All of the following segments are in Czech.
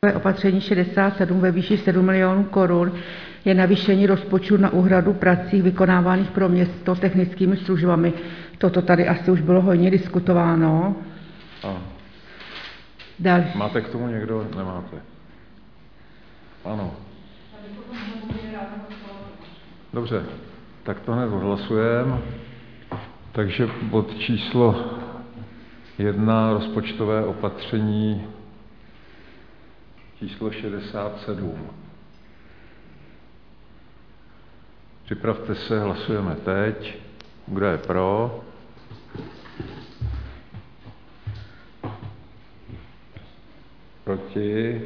Opatření 67 ve výši 7 milionů korun je navýšení rozpočtu na úhradu prací vykonávaných pro město technickými službami. Toto tady asi už bylo hodně diskutováno. Máte k tomu někdo? Nemáte. Ano. Dobře, tak to hned odhlasujeme. Takže bod číslo 1, rozpočtové opatření číslo 67. Připravte se, hlasujeme teď. Kdo je pro? Proti?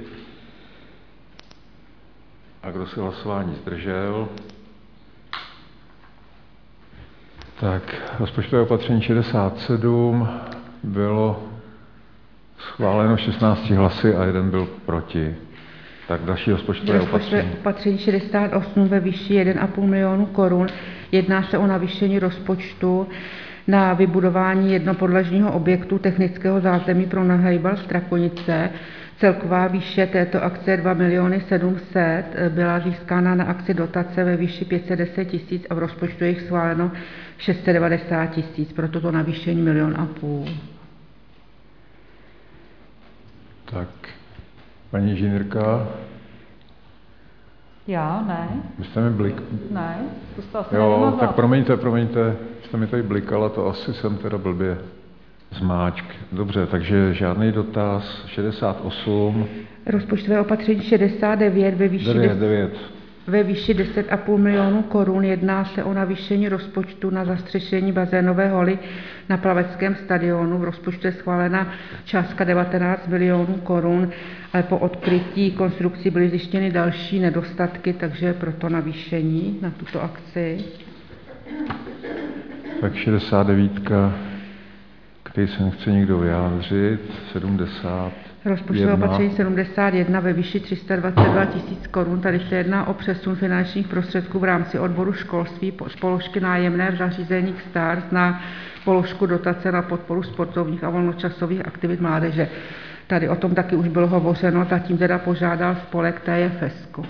A kdo se hlasování zdržel? Tak, rozpočtové opatření 67 bylo schváleno 16 hlasy a 1 byl proti. Tak další rozpočtové opatření. Opatření 68 ve výši 1,5 milionu korun. Jedná se o navýšení rozpočtu na vybudování jednopodlažního objektu technického zázemí pro nahejbal Strakonice. Celková výše této akce 2 700 000, byla získána na akci dotace ve výši 510 000 a v rozpočtu je jich schváleno 690 000, pro toto navýšení 1,5 milionu. Tak, paní inženýrka. Já? Ne. Vy jste mi Ne, to asi jo, nemohla. tak promiňte, jste mi tady blikala, to asi jsem teda blbě zmáčk. Dobře, takže žádný dotaz. 68. Rozpočtové opatření 69 ve výši 9. Ve výši 10,5 milionu korun. Jedná se o navýšení rozpočtu na zastřešení bazénové haly na plaveckém stadionu. V rozpočtu je schválena částka 19 milionů korun, ale po odkrytí konstrukcí byly zjištěny další nedostatky, takže proto navýšení na tuto akci. Tak 69, který se nechce nikdo vyjádřit. 70. Rozpočtové opatření 71 ve výši 322 000 korun. Tady se jedná o přesun finančních prostředků v rámci odboru školství z položky nájemné v zařízeních STARS na položku dotace na podporu sportovních a volnočasových aktivit mládeže. Tady o tom taky už bylo hovořeno, zatím teda požádal spolek TFS.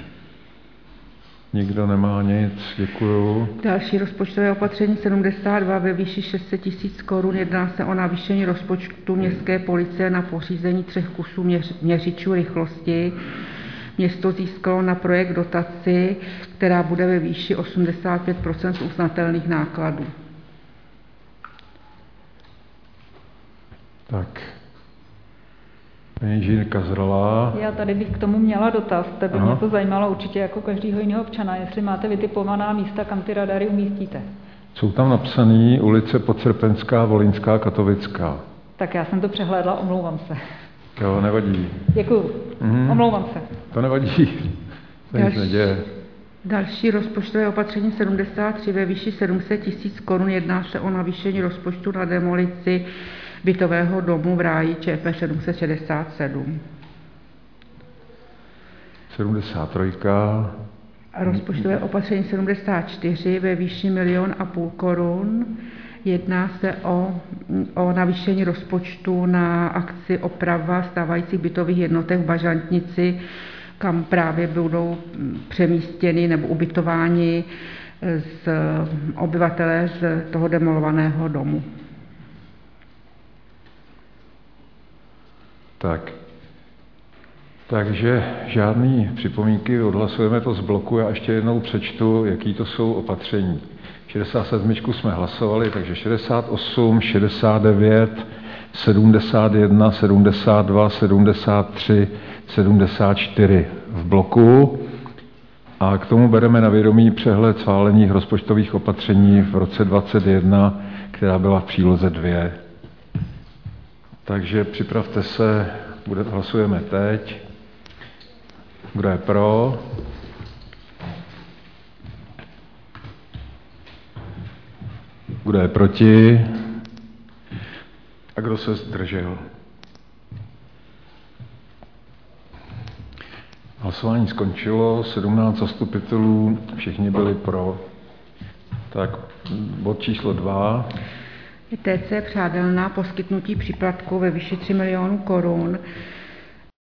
Nikdo nemá nic, děkuju. Další rozpočtové opatření 72 ve výši 600 000 korun. Jedná se o navýšení rozpočtu městské policie na pořízení 3 kusů měřičů rychlosti. Město získalo na projekt dotaci, která bude ve výši 85% z uznatelných nákladů. Tak. Paní inženýrka Zralá. Já tady bych k tomu měla dotaz, to by mě to zajímalo určitě jako každýho jiného občana, jestli máte vytipovaná místa, kam ty radary umístíte. Jsou tam napsané ulice Podsrpenská, Volinská, Katovická. Tak já jsem to přehlédla, omlouvám se. Jo, nevadí. Děkuju, omlouvám se. To nevadí, to nic neděje. Další rozpočtové opatření 73 ve výši 700 000 korun. Jedná se o navýšení rozpočtu na demolici bytového domu v ráji ČP 767. 73. Rozpočtové opatření 74 ve výši 1,5 milionu korun. Jedná se o navýšení rozpočtu na akci oprava stávajících bytových jednotek v Bažantnici, kam právě budou přemístěny nebo ubytováni z obyvatelé z toho demolovaného domu. Tak. Takže žádný připomínky, odhlasujeme to z bloku. Já ještě jednou přečtu, jaký to jsou opatření. 67 jsme hlasovali, takže 68, 69, 71, 72, 73, 74 v bloku. A k tomu bereme na vědomí přehled schválených rozpočtových opatření v roce 2021, která byla v příloze 2. Takže připravte se, hlasujeme teď. Kdo je pro? Kdo je proti? A kdo se zdržel? Hlasování skončilo, 17 zastupitelů, všichni byli pro. Tak bod číslo 2. TC Přádelná, poskytnutí příplatku ve výši 3 milionů korun.